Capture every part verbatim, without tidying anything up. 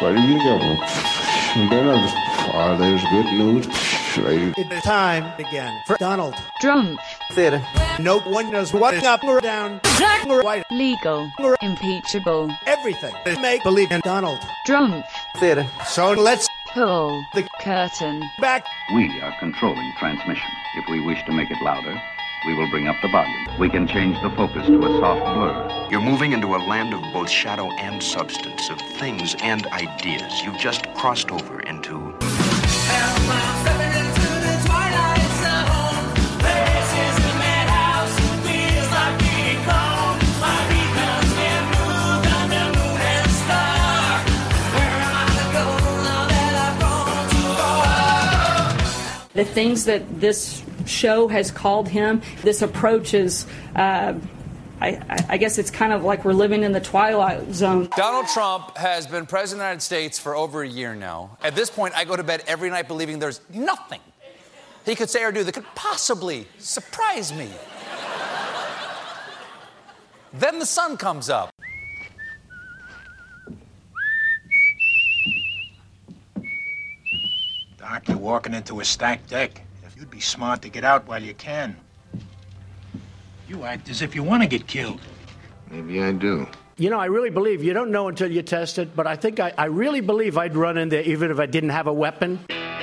There's good news. It's time again for Donald Trump. Theater. No one knows what up or down, black or white, Legal. Impeachable. everything. Make believe in Donald Trump. Theater. So let's Pull the curtain. back. We are controlling transmission. If we wish to make it louder, we will bring up the volume. We can change the focus to a soft blur. You're moving into a land of both shadow and substance, of things and ideas. You've just crossed over into... The things that this show has called him, this approach is, uh, I, I guess it's kind of like we're living in the twilight zone. Donald Trump has been president of the United States for over a year now. At this point, I go to bed every night believing there's nothing he could say or do that could possibly surprise me. Then the sun comes up. Doc, you're walking into a stacked deck. If you'd be smart to get out while you can. You act as if you want to get killed. Maybe I do. You know, I really believe, you don't know until you test it, but I think I, I really believe I'd run in there even if I didn't have a weapon.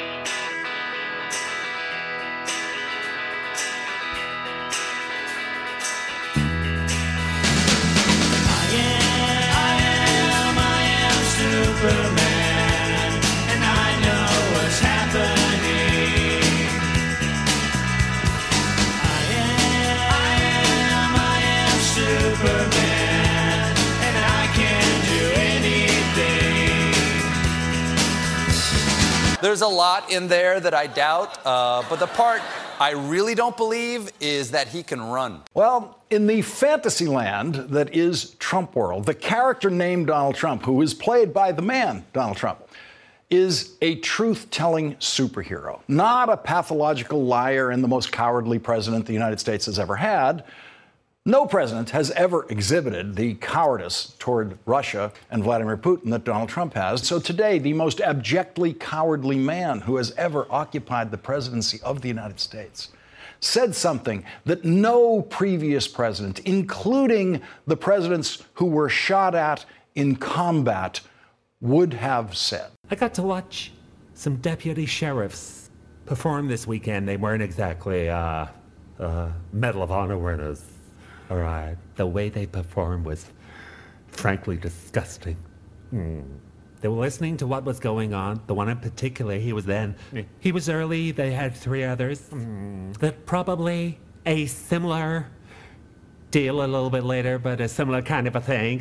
There's a lot in there that I doubt, uh, but the part I really don't believe is that he can run. Well, in the fantasy land that is Trump world, the character named Donald Trump, who is played by the man, Donald Trump, is a truth-telling superhero, not a pathological liar and the most cowardly president the United States has ever had. No president has ever exhibited the cowardice toward Russia and Vladimir Putin that Donald Trump has. So today, the most abjectly cowardly man who has ever occupied the presidency of the United States said something that no previous president, including the presidents who were shot at in combat, would have said. I got to watch some deputy sheriffs perform this weekend. They weren't exactly uh, uh, Medal of Honor winners. All right. The way they performed was frankly disgusting. Mm. They were listening to what was going on. The one in particular, he was then. He was early. They had three others. Mm. That probably a similar deal a little bit later, but a similar kind of a thing.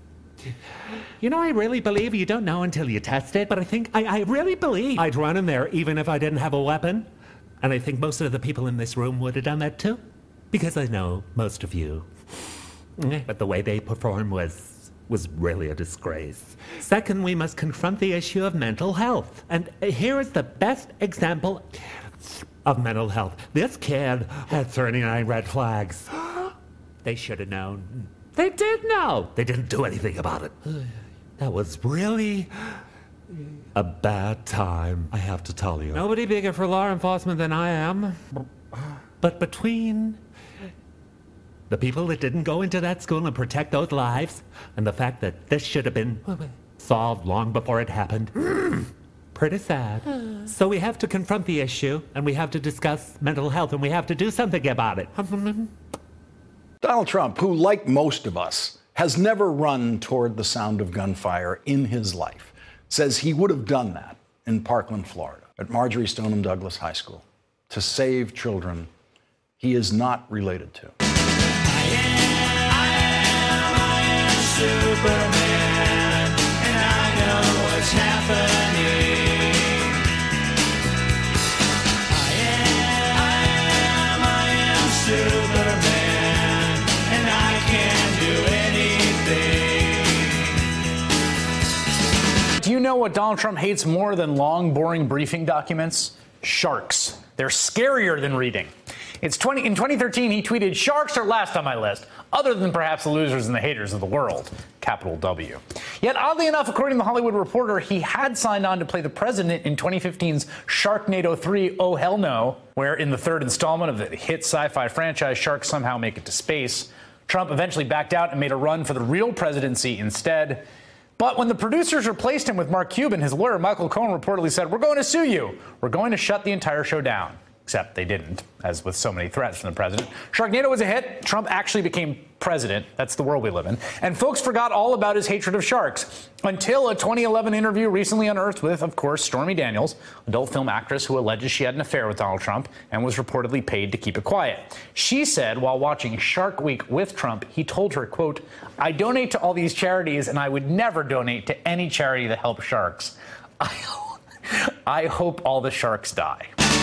You know, I really believe you don't know until you test it, but I think, I, I really believe I'd run in there even if I didn't have a weapon. And I think most of the people in this room would have done that too. Because I know most of you. But the way they performed was was really a disgrace. Second, we must confront the issue of mental health. And here is the best example of mental health. This kid had thirty-nine red flags. They should have known. They did know. They didn't do anything about it. That was really a bad time, I have to tell you. Nobody bigger for law enforcement than I am. But between the people that didn't go into that school and protect those lives, and the fact that this should have been solved long before it happened, pretty sad. So we have to confront the issue, and we have to discuss mental health, and we have to do something about it. Donald Trump, who, like most of us, has never run toward the sound of gunfire in his life, says he would have done that in Parkland, Florida, at Marjorie Stoneman Douglas High School, to save children he is not related to. Superman, and I know what's happening. I am, I am, I am Superman, and I can do anything. Do you know what Donald Trump hates more than long, boring briefing documents? Sharks. They're scarier than reading. It's twenty in twenty thirteen, he tweeted, "Sharks are last on my list, other than perhaps the losers and the haters of the world. capital W. Yet, oddly enough, according to The Hollywood Reporter, he had signed on to play the president in twenty fifteen's Sharknado three Oh Hell No, where in the third installment of the hit sci-fi franchise, sharks somehow make it to space. Trump eventually backed out and made a run for the real presidency instead. But when the producers replaced him with Mark Cuban, his lawyer, Michael Cohen, reportedly said, "We're going to sue you. We're going to shut the entire show down." Except they didn't, as with so many threats from the president. Sharknado was a hit. Trump actually became president. That's the world we live in. And folks forgot all about his hatred of sharks until a twenty eleven interview recently unearthed with, of course, Stormy Daniels, adult film actress who alleges she had an affair with Donald Trump and was reportedly paid to keep it quiet. She said while watching Shark Week with Trump, he told her, quote, "I donate to all these charities and I would never donate to any charity that helps sharks. I, I hope all the sharks die."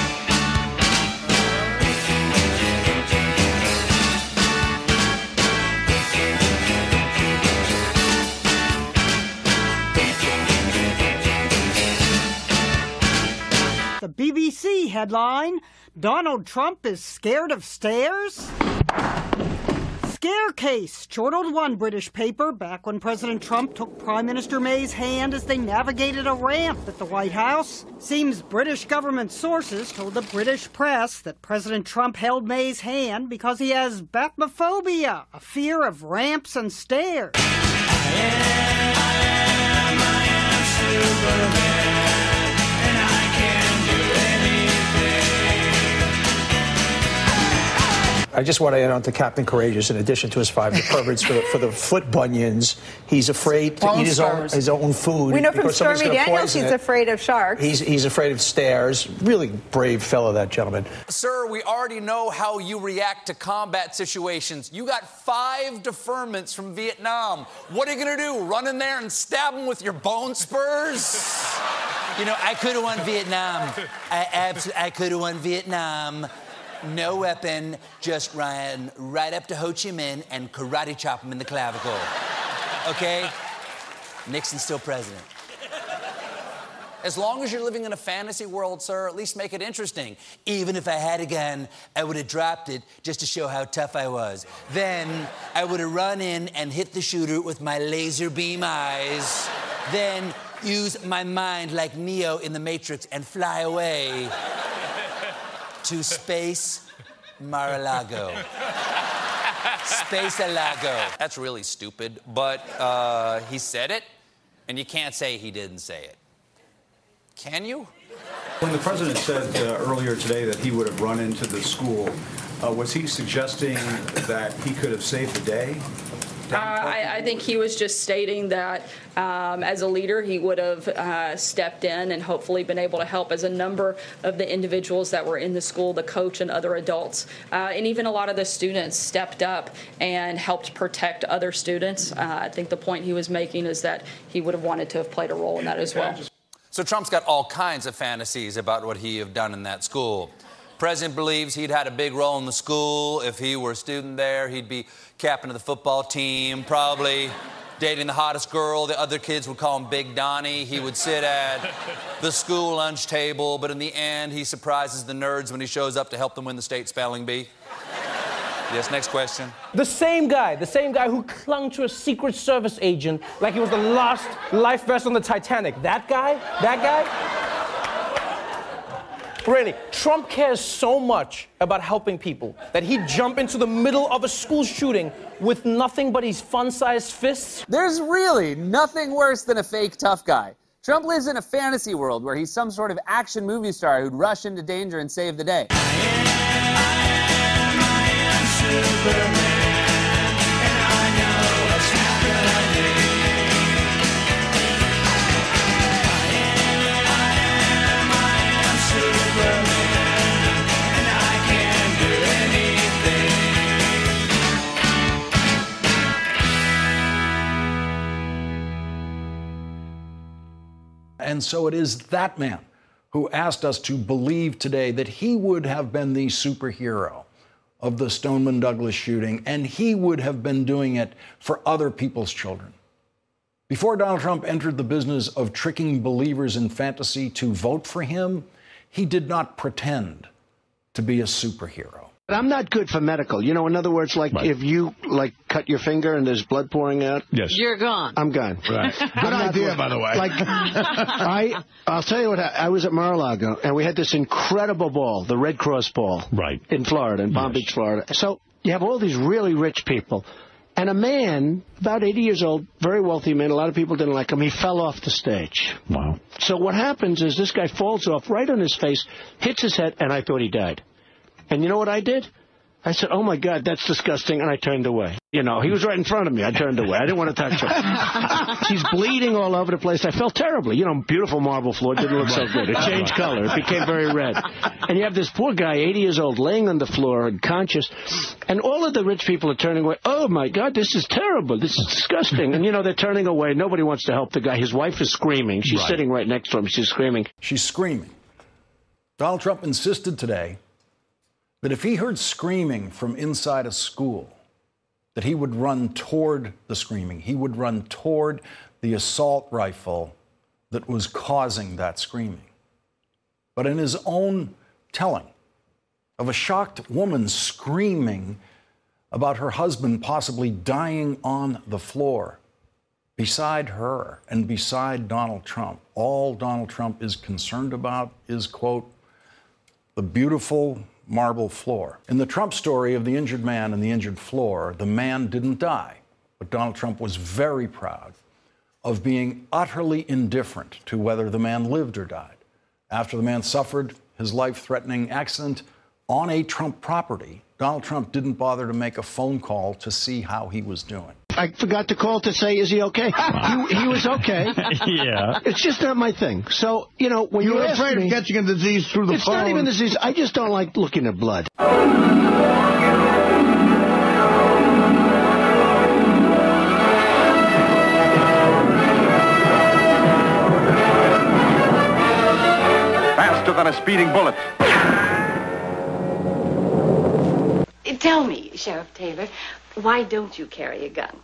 The B B C headline, Donald Trump is scared of stairs? Scare case chortled one British paper back when President Trump took Prime Minister May's hand as they navigated a ramp at the White House. Seems British government sources told the British press that President Trump held May's hand because he has Batmophobia, a fear of ramps and stairs. I am, I am, I am Superman. I just want to add on to Captain Courageous, in addition to his five perverts for the, for the foot bunions, he's afraid to Bone eat his own, spurs. his own food. We know from because somebody's Stormy gonna Daniels poison he's it. afraid of sharks. He's, he's afraid of stairs. Really brave fellow, that gentleman. Sir, we already know how you react to combat situations. You got five deferments from Vietnam. What are you going to do? Run in there and stab them with your bone spurs? You know, I could have won Vietnam. I absolutely, I could have won Vietnam. No weapon, just ran right up to Ho Chi Minh and karate chop him in the clavicle. Okay? Nixon's still president. As long as you're living in a fantasy world, sir, at least make it interesting. Even if I had a gun, I would have dropped it just to show how tough I was. Then I would have run in and hit the shooter with my laser beam eyes. Then use my mind like Neo in the Matrix and fly away to Space Mar-a-Lago. Space-a-Lago. That's really stupid, but uh, he said it, and you can't say he didn't say it. Can you? When the president said uh, earlier today that he would have run into the school, uh, was he suggesting that he could have saved the day? Uh, I, I think he was just stating that um, as a leader, he would have uh, stepped in and hopefully been able to help as a number of the individuals that were in the school, the coach and other adults. Uh, and even a lot of the students stepped up and helped protect other students. Uh, I think the point he was making is that he would have wanted to have played a role in that as well. So Trump's got all kinds of fantasies about what he have done in that school. President believes he'd had a big role in the school. If he were a student there, he'd be captain of the football team, probably dating the hottest girl. The other kids would call him Big Donnie. He would sit at the school lunch table, but in the end, he surprises the nerds when he shows up to help them win the state spelling bee. Yes, next question. The same guy, the same guy who clung to a Secret Service agent like he was the lost life vest on the Titanic. That guy? That guy? Really, Trump cares so much about helping people that he'd jump into the middle of a school shooting with nothing but his fun-sized fists. There's really nothing worse than a fake tough guy. Trump lives in a fantasy world where he's some sort of action movie star who'd rush into danger and save the day. And so it is that man who asked us to believe today that he would have been the superhero of the Stoneman Douglas shooting, and he would have been doing it for other people's children. Before Donald Trump entered the business of tricking believers in fantasy to vote for him, he did not pretend to be a superhero. But I'm not good for medical. You know, in other words, like Right. if you like cut your finger and there's blood pouring out. Yes. You're gone. I'm gone. Right. Good idea, by the way. Like, I, I'll tell you what. I was at Mar-a-Lago, and we had this incredible ball, the Red Cross ball, right, in Florida, in Palm Beach, Florida. So you have all these really rich people, and a man, about eighty years old, very wealthy man. A lot of people didn't like him. He fell off the stage. Wow. So what happens is this guy falls off right on his face, hits his head, and I thought he died. And you know what I did? I said, oh, my God, that's disgusting, and I turned away. You know, he was right in front of me. I turned away. I didn't want to touch him. She's bleeding all over the place. I felt terribly. You know, beautiful marble floor. Didn't look so good. It changed color. It became very red. And you have this poor guy, eighty years old, laying on the floor, unconscious, and all of the rich people are turning away. Oh, my God, this is terrible. This is disgusting. And, you know, they're turning away. Nobody wants to help the guy. His wife is screaming. She's Right. sitting right next to him. She's screaming. She's screaming. Donald Trump insisted today that if he heard screaming from inside a school, that he would run toward the screaming. He would run toward the assault rifle that was causing that screaming. But in his own telling of a shocked woman screaming about her husband possibly dying on the floor beside her and beside Donald Trump, all Donald Trump is concerned about is, quote, the beautiful marble floor. In the Trump story of the injured man and the injured floor, the man didn't die, but Donald Trump was very proud of being utterly indifferent to whether the man lived or died. After the man suffered his life-threatening accident on a Trump property, Donald Trump didn't bother to make a phone call to see how he was doing. I forgot to call to say, is he okay? he, he was okay. Yeah. It's just not my thing. So, you know, when You you were ask afraid of me, catching a disease through the it's not phone. even disease. I just don't like looking at blood. Faster than a speeding bullet. Tell me, Sheriff Taylor, why don't you carry a gun?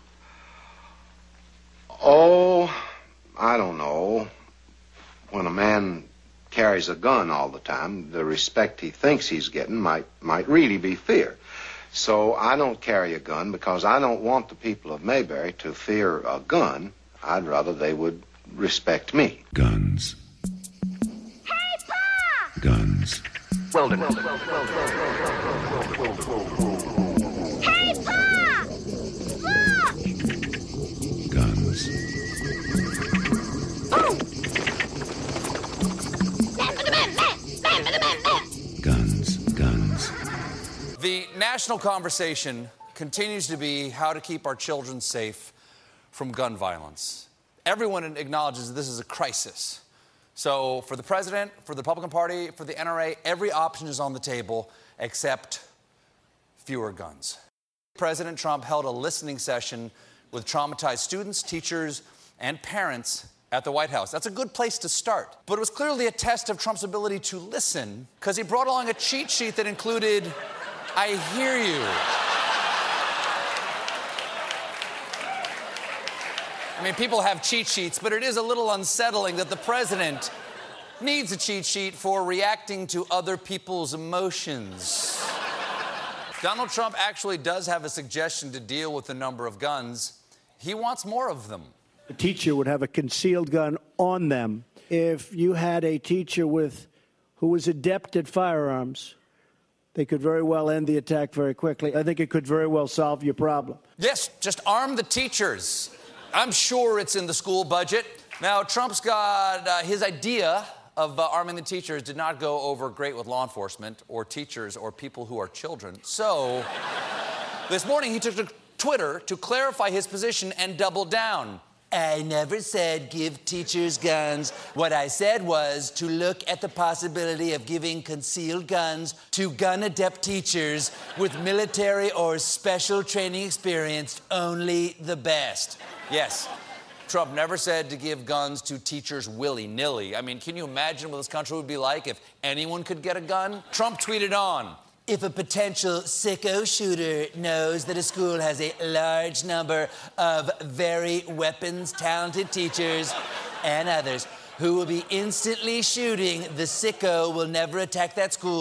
Oh, I don't know. When a man carries a gun all the time, the respect he thinks he's getting might might really be fear. So I don't carry a gun because I don't want the people of Mayberry to fear a gun. I'd rather they would respect me. Guns. Hey, Pa! Guns. Weldon. Hey, Pa! Look! Guns. Oh! Man for the man, man! Man for the man, man! Guns. Guns. The national conversation continues to be how to keep our children safe from gun violence. Everyone acknowledges that this is a crisis. So for the president, for the Republican Party, for the N R A, every option is on the table except fewer guns. President Trump held a listening session with traumatized students, teachers, and parents at the White House. That's a good place to start. But it was clearly a test of Trump's ability to listen because he brought along a cheat sheet that included, I hear you. I mean, people have cheat sheets, but it is a little unsettling that the president needs a cheat sheet for reacting to other people's emotions. Donald Trump actually does have a suggestion to deal with the number of guns. He wants more of them. A teacher would have a concealed gun on them. If you had a teacher with who was adept at firearms, they could very well end the attack very quickly. I think it could very well solve your problem. Yes, just arm the teachers. I'm sure it's in the school budget. Now, Trump's got uh, his idea of uh, arming the teachers did not go over great with law enforcement or teachers or people who are children. So this morning he took to Twitter to clarify his position and double down. I never said give teachers guns. What I said was to look at the possibility of giving concealed guns to gun-adept teachers with military or special training experience, only the best. Yes, Trump never said to give guns to teachers willy-nilly. I mean, can you imagine what this country would be like if anyone could get a gun? Trump tweeted on, if a potential sicko shooter knows that a school has a large number of very weapons-talented teachers and others who will be instantly shooting, the sicko will never attack that school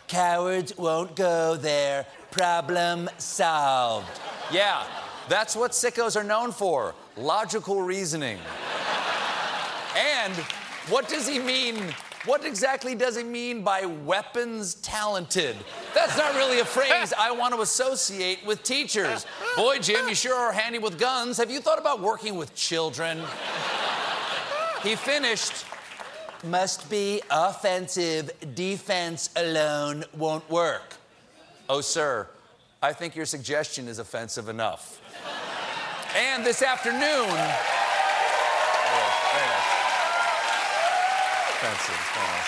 Cowards won't go there. Problem solved. Yeah, that's what sickos are known for. Logical reasoning. And what does he mean? What exactly does he mean by weapons talented? That's not really a phrase I want to associate with teachers. Boy, Jim, you sure are handy with guns. Have you thought about working with children? He finished, must be offensive. Defense alone won't work. Oh, sir, I think your suggestion is offensive enough. And this afternoon... Oh, very nice. Offensive, very nice.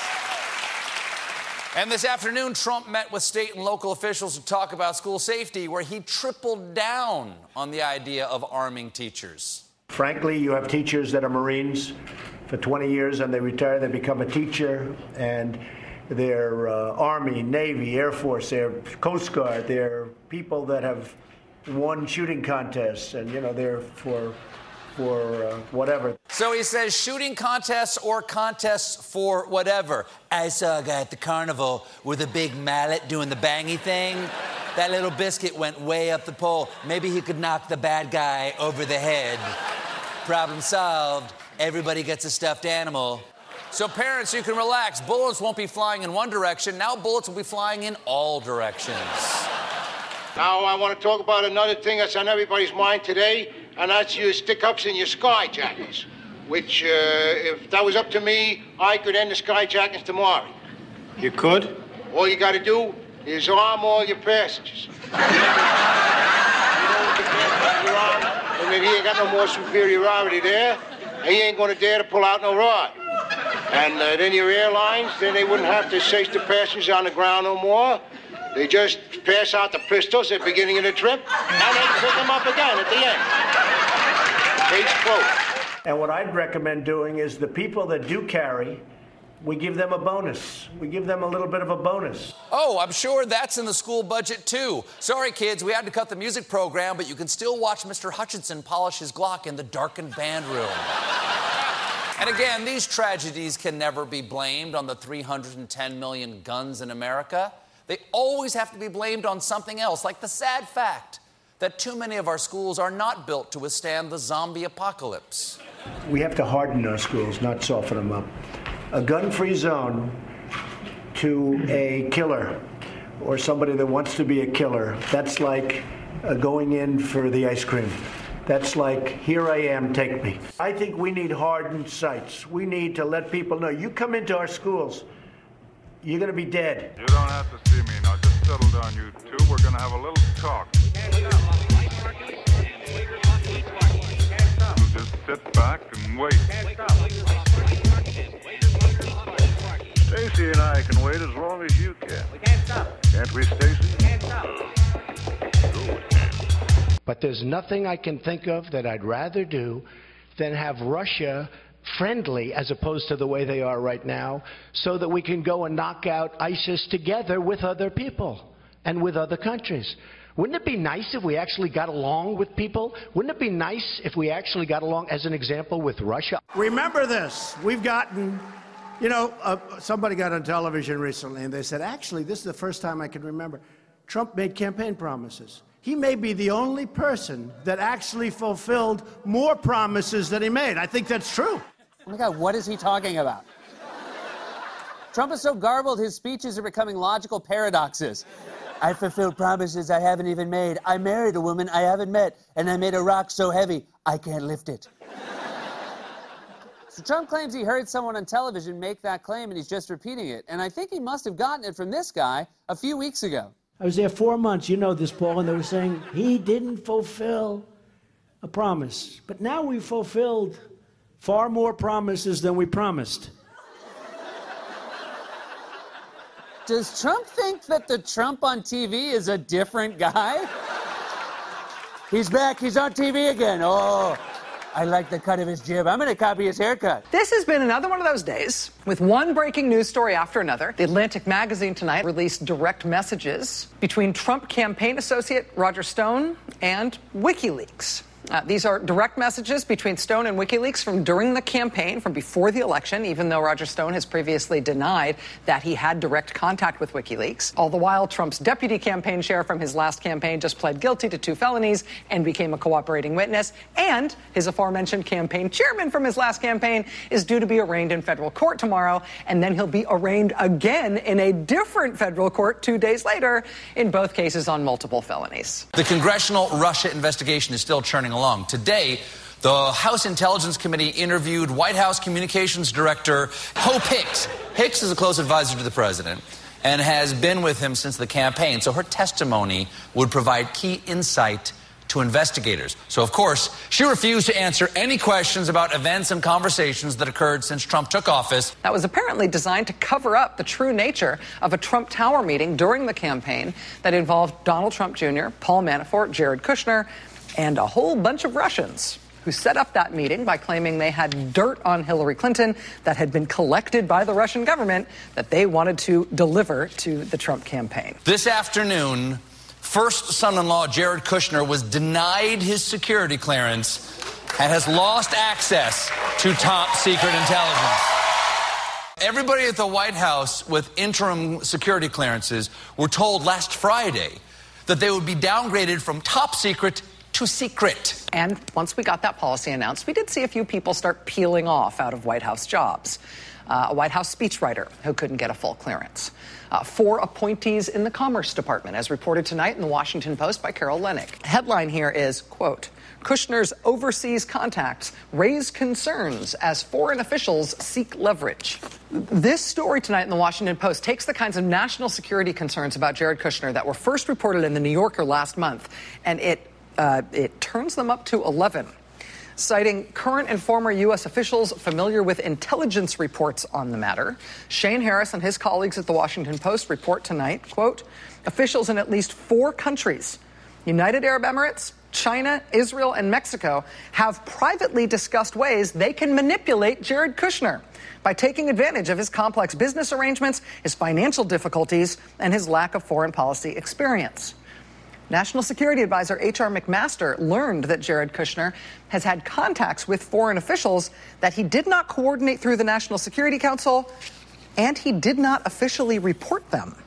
And this afternoon, Trump met with state and local officials to talk about school safety, where he tripled down on the idea of arming teachers. Frankly, you have teachers that are Marines for twenty years, and they retire, they become a teacher, and they're uh, Army, Navy, Air Force, they're Coast Guard, they're people that have won shooting contests, and, you know, they're for, for uh, whatever. So he says shooting contests or contests for whatever. I saw a guy at the carnival with a big mallet doing the bangy thing. That little biscuit went way up the pole. Maybe he could knock the bad guy over the head. Problem solved. Everybody gets a stuffed animal. So parents, you can relax. Bullets won't be flying in one direction. Now bullets will be flying in all directions. Now I want to talk about another thing that's on everybody's mind today, and that's your stick-ups and your skyjackings. Which, uh, if that was up to me, I could end the skyjackings tomorrow. You could? All you got to do is arm all your passengers. You know what you can't arm, and then he ain't got no more superiority there. He ain't going to dare to pull out no rod. And uh, then your airlines, then they wouldn't have to chase the passengers on the ground no more. They just pass out the pistols at the beginning of the trip, and they can pick them up again at the end. Case closed. And what I'd recommend doing is the people that do carry, we give them a bonus. We give them a little bit of a bonus. Oh, I'm sure that's in the school budget, too. Sorry, kids, we had to cut the music program, but you can still watch Mister Hutchinson polish his Glock in the darkened band room. And again, these tragedies can never be blamed on the three hundred ten million guns in America. They always have to be blamed on something else, like the sad fact that too many of our schools are not built to withstand the zombie apocalypse. We have to harden our schools, not soften them up. A gun-free zone to a killer or somebody that wants to be a killer, that's like uh, going in for the ice cream. That's like, here I am, take me. I think we need hardened sites. We need to let people know, you come into our schools, you're going to be dead. You don't have to see me now. Just settle down, you two. We're going to have a little talk. You just sit back and wait. Stacy and I can wait as long as you can. We can't stop. Can't we, Stacy? We can't stop. But there's nothing I can think of that I'd rather do than have Russia friendly as opposed to the way they are right now, so that we can go and knock out ISIS together with other people and with other countries. Wouldn't it be nice if we actually got along with people? Wouldn't it be nice if we actually got along, as an example, with Russia? Remember this. We've gotten, you know, uh, somebody got on television recently and they said, actually, this is the first time I can remember, Trump made campaign promises. He may be the only person that actually fulfilled more promises than he made. I think that's true. Oh my God, what is he talking about? Trump is so garbled, his speeches are becoming logical paradoxes. I fulfilled promises I haven't even made. I married a woman I haven't met, and I made a rock so heavy I can't lift it. So Trump claims he heard someone on television make that claim, and he's just repeating it. And I think he must have gotten it from this guy a few weeks ago. I was there four months, you know this, Paul, and they were saying he didn't fulfill a promise. But now we've fulfilled far more promises than we promised. Does Trump think that the Trump on T V is a different guy? He's back, he's on T V again. Oh, I like the cut of his jib. I'm going to copy his haircut. This has been another one of those days with one breaking news story after another. The Atlantic magazine tonight released direct messages between Trump campaign associate Roger Stone and WikiLeaks. Uh, these are direct messages between Stone and WikiLeaks from during the campaign, from before the election, even though Roger Stone has previously denied that he had direct contact with WikiLeaks. All the while, Trump's deputy campaign chair from his last campaign just pled guilty to two felonies and became a cooperating witness. And his aforementioned campaign chairman from his last campaign is due to be arraigned in federal court tomorrow, and then he'll be arraigned again in a different federal court two days later, in both cases on multiple felonies. The congressional Russia investigation is still churning along. Today, the House Intelligence Committee interviewed White House Communications Director Hope Hicks. Hicks is a close advisor to the president and has been with him since the campaign, so her testimony would provide key insight to investigators. So, of course, she refused to answer any questions about events and conversations that occurred since Trump took office. That was apparently designed to cover up the true nature of a Trump Tower meeting during the campaign that involved Donald Trump Junior, Paul Manafort, Jared Kushner, and a whole bunch of Russians who set up that meeting by claiming they had dirt on Hillary Clinton that had been collected by the Russian government that they wanted to deliver to the Trump campaign. This afternoon, first son-in-law Jared Kushner was denied his security clearance and has lost access to top secret intelligence. Everybody at the White House with interim security clearances were told last Friday that they would be downgraded from top secret to secret. And once we got that policy announced, we did see a few people start peeling off out of White House jobs. Uh, a White House speechwriter who couldn't get a full clearance. Uh, four appointees in the Commerce Department, as reported tonight in the Washington Post by Carol Lennick. Headline here is, quote, Kushner's overseas contacts raise concerns as foreign officials seek leverage. This story tonight in the Washington Post takes the kinds of national security concerns about Jared Kushner that were first reported in the New Yorker last month, and it uh, it turns them up to eleven. Citing current and former U S officials familiar with intelligence reports on the matter, Shane Harris and his colleagues at the Washington Post report tonight, quote, officials in at least four countries, United Arab Emirates, China, Israel, and Mexico, have privately discussed ways they can manipulate Jared Kushner by taking advantage of his complex business arrangements, his financial difficulties, and his lack of foreign policy experience. National Security Advisor H R McMaster learned that Jared Kushner has had contacts with foreign officials that he did not coordinate through the National Security Council, and he did not officially report them.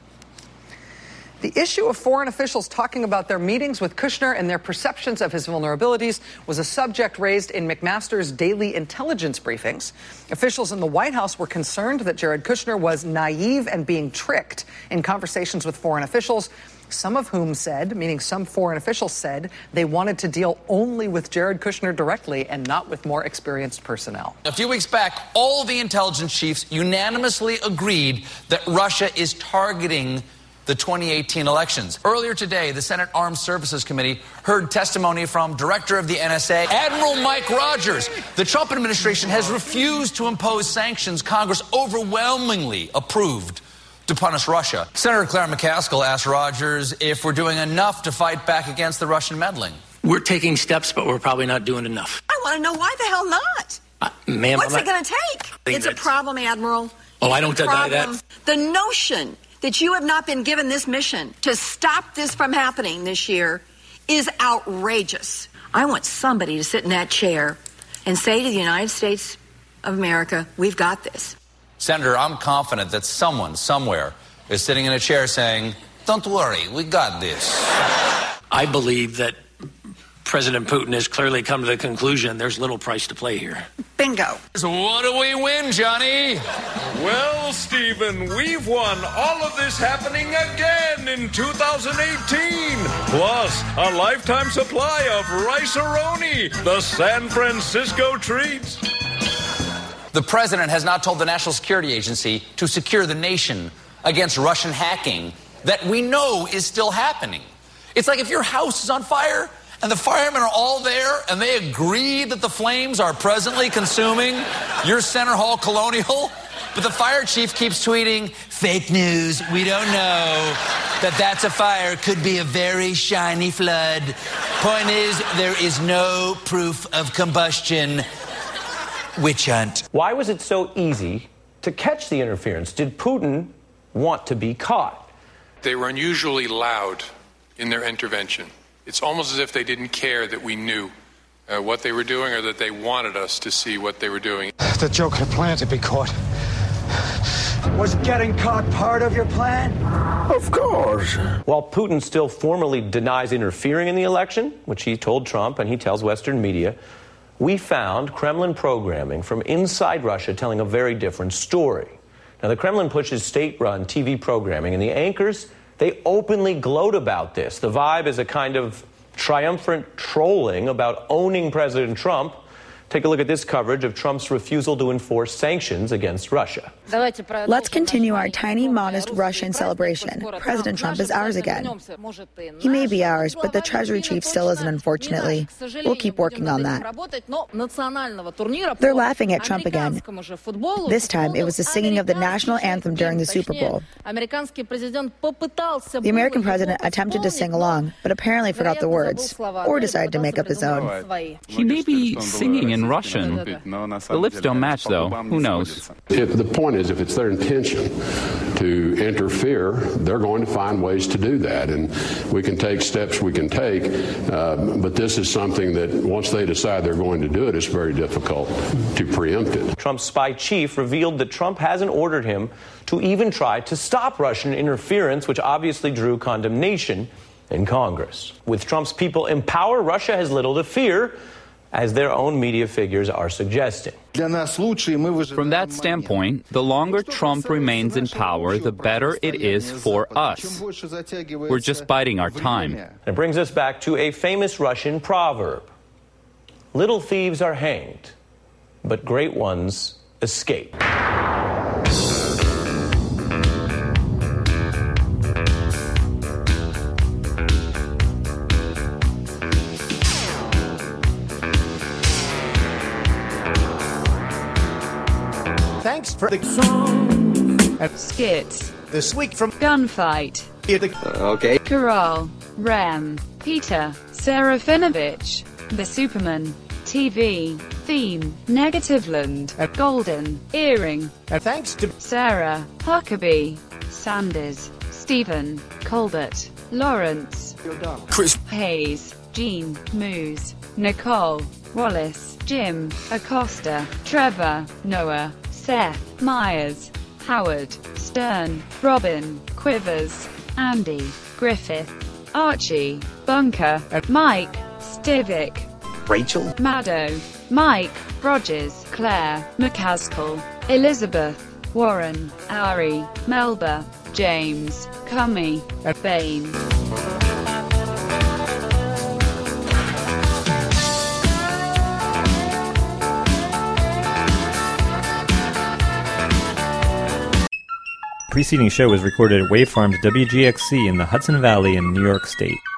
The issue of foreign officials talking about their meetings with Kushner and their perceptions of his vulnerabilities was a subject raised in McMaster's daily intelligence briefings. Officials in the White House were concerned that Jared Kushner was naive and being tricked in conversations with foreign officials, some of whom said, meaning some foreign officials said, they wanted to deal only with Jared Kushner directly and not with more experienced personnel. A few weeks back, all the intelligence chiefs unanimously agreed that Russia is targeting the twenty eighteen elections. Earlier today, the Senate Armed Services Committee heard testimony from Director of the N S A, Admiral Mike Rogers. The Trump administration has refused to impose sanctions Congress overwhelmingly approved to punish Russia. Senator Claire McCaskill asked Rogers if we're doing enough to fight back against the Russian meddling. We're taking steps, but we're probably not doing enough. I want to know why the hell not? Uh, ma'am, What's I'm it not- going to take? It's a that's- problem, Admiral. Oh, I don't It's a deny that. problem. The notion that you have not been given this mission to stop this from happening this year is outrageous. I want somebody to sit in that chair and say to the United States of America, we've got this. Senator, I'm confident that someone somewhere is sitting in a chair saying, don't worry, we got this. I believe that President Putin has clearly come to the conclusion there's little price to play here. Bingo. So what do we win, Johnny? Well, Stephen, we've won all of this happening again in two thousand eighteen. Plus, a lifetime supply of Rice-A-Roni, the San Francisco treats. The president has not told the National Security Agency to secure the nation against Russian hacking that we know is still happening. It's like if your house is on fire and the firemen are all there and they agree that the flames are presently consuming your Center Hall Colonial, but the fire chief keeps tweeting, fake news, we don't know that that's a fire, could be a very shiny flood. Point is, there is no proof of combustion. Witch hunt. Why was it so easy to catch the interference? Did Putin want to be caught? They were unusually loud in their intervention. It's almost as if they didn't care that we knew uh, what they were doing, or that they wanted us to see what they were doing. The joke had planned to be caught. Was getting caught part of your plan? Of course. While Putin still formally denies interfering in the election, which he told Trump and he tells Western media, we found Kremlin programming from inside Russia telling a very different story. Now, the Kremlin pushes state-run T V programming, and the anchors, they openly gloat about this. The vibe is a kind of triumphant trolling about owning President Trump. Take a look at this coverage of Trump's refusal to enforce sanctions against Russia. Let's continue our tiny, modest Russian celebration. President Trump is ours again. He may be ours, but the Treasury Chief still isn't, unfortunately. We'll keep working on that. They're laughing at Trump again. This time, it was the singing of the national anthem during the Super Bowl. The American president attempted to sing along, but apparently forgot the words, or decided to make up his own. He may be singing in Russian. The lips don't match, though. Who knows? If the point is, if it's their intention to interfere, they're going to find ways to do that, and we can take steps we can take, uh, but this is something that once they decide they're going to do it, it's very difficult to preempt it. Trump's spy chief revealed that Trump hasn't ordered him to even try to stop Russian interference, which obviously drew condemnation in Congress. With Trump's people in power, Russia has little to fear, as their own media figures are suggesting. From that standpoint, the longer Trump remains in power, the better it is for us. We're just biding our time. It brings us back to a famous Russian proverb. Little thieves are hanged, but great ones escape. Thanks for the song. Skits. This week from Gunfight. Okay. Corral. Ram. Peter. Serafinovich. The Superman. T V. Theme. Negativland. Golden. Earring. And thanks to Sarah. Huckabee. Sanders. Stephen. Colbert. Lawrence. Chris. Hayes. Jean. Moose. Nicole. Wallace. Jim. Acosta. Trevor. Noah. Seth, Myers, Howard, Stern, Robin, Quivers, Andy, Griffith, Archie, Bunker, Mike, Stivic, Rachel, Maddo, Mike, Rogers, Claire, McCaskill, Elizabeth, Warren, Ari, Melba, James, Cummy, Bain. The preceding show was recorded at Wave Farms W G X C in the Hudson Valley in New York State.